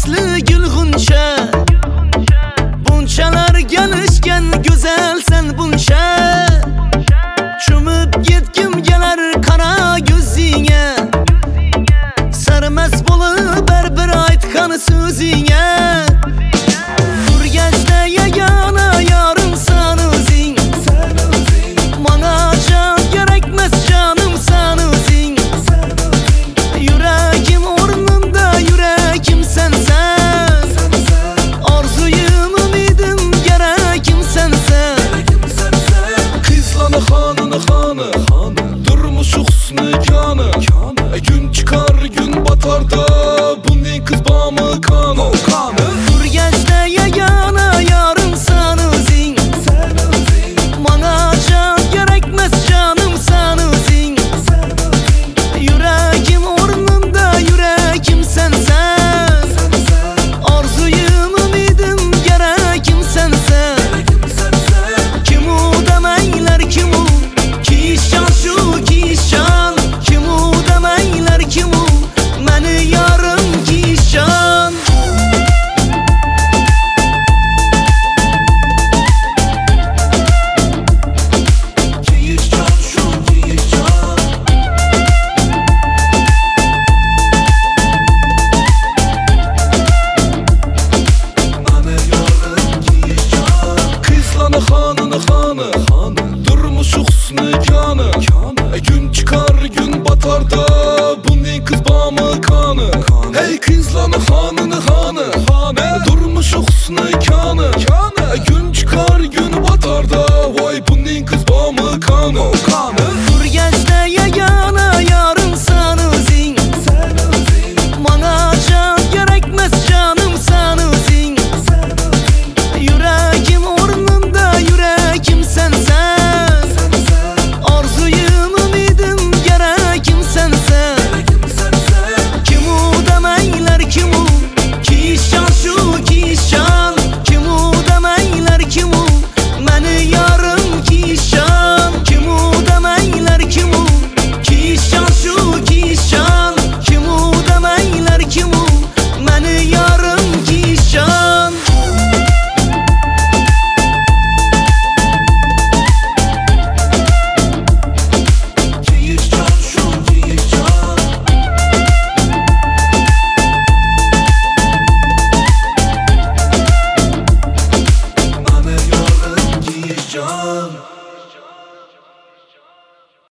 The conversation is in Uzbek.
aslı gül guncha. Bunchalar gelishgan güzel sen buncha. Cho'mib yetkim gelar qara yuzingga. Sarmast bo'lib bir aytgan so'zingga. Urgachda yagona yorimsan o'zing. Mana jon kerakmas jonim san o'zing. Yuragim o'rnimda yuragim sensan. Orzuyim umidim gerakim sensan. Qizlarni xoni turmushi husni koni. Gün çıkar gün batar da bunday qiz bormi qoni. Urgachda yagona yorimsan o'zing. Mana jon kerakmas jonim san o'zing. Yuragim o'rnimda yuragim sensan. Orzuyim umidim gerakim sensan. Kim u demanglar kim u? Kishjon shu kishjon. Kim u demanglar kim u? Meni yorim kishjon. Kishjon shu kishjon. Meni yorim kishjon. Qizlarni xoni turmushi husni koni. Gün çıkar gün batar da bunday qiz bormi qoni. Hey qizlarni xoni turmushi husni koni. Gün çıkar gün batar da voy bunday qiz bormi qoni. Urgachda yagona yorimsan o'zing. Mana jon kerakmas jonim san o'zing. Yuragim o'rnimda yuragim sensan. Orzuyim umidim gerakim sensan. Kim u demanglar kim u? Kishjon shu kishjon. Kim u demanglar kim u? Meni yorim kishjon. Kim u demanglar kim u? Kishjon shu kishjon. Kim u demanglar kim u? Meni yorim kishjon. Kishjon shu kishjon. Meni yorim kishjon.